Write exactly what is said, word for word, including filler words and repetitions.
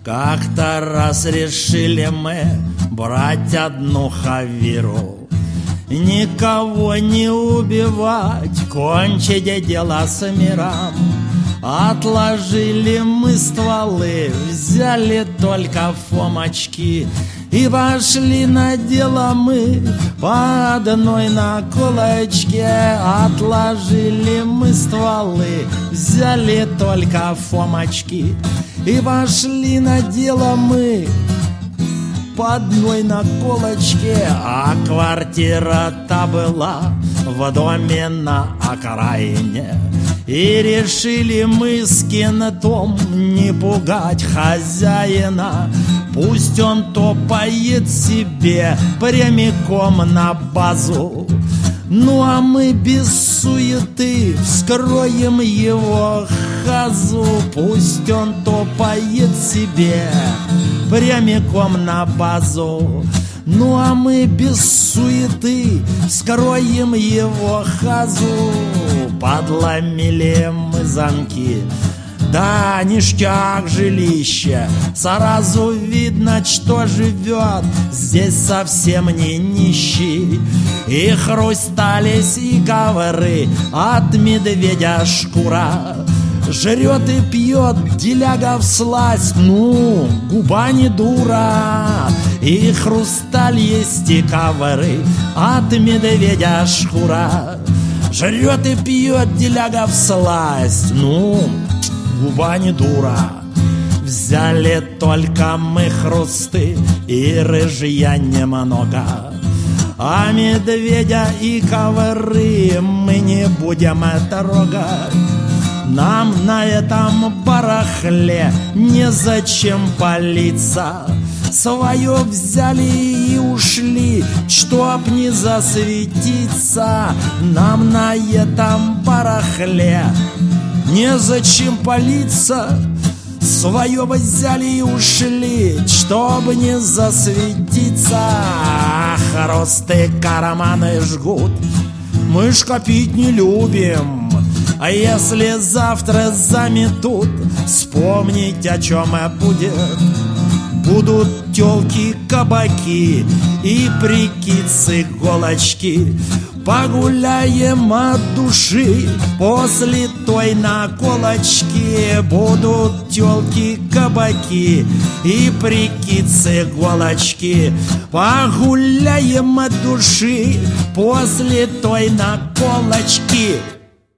Как-то раз решили мы брать одну хавиру, никого не убивать, кончить дело с миром. Отложили мы стволы, взяли только фомочки и пошли на дело мы по одной наколочке. Отложили мы стволы, взяли только фомочки и пошли на дело мы по одной наколочке. А квартира-то была в доме на окраине, и решили мы с кентом не пугать хозяина. Пусть он топает себе прямиком на базу, ну а мы без суеты вскроем его хазу. Пусть он топает себе прямиком на базу, ну а мы без суеты вскроем его хазу. Подломили мы замки, да ништяк жилище, сразу видно, что живет здесь совсем не нищий. И хрустались и ковры от медведя шкура, жрет и пьет деляга всласть, ну, губа не дура. И хрусталь есть и ковры от медведя шкура, жрет и пьет деляга всласть, ну, губа не дура. Взяли только мы хрусты и рыжья немного, а медведя и ковры мы не будем трогать. Нам на этом барахле незачем палиться, свое взяли и ушли, чтоб не засветиться. Нам на этом барахле незачем палиться, свое взяли и ушли, чтобы не засветиться. Хрусты карманы жгут, мы ж копить не любим, а если завтра заметут, вспомнить о чем будет. Будут тёлки, кабаки и прикидцы голочки. Погуляем от души после той наколочки. Будут тёлки, кабаки и прикидцы голочки. Погуляем от души после той наколочки.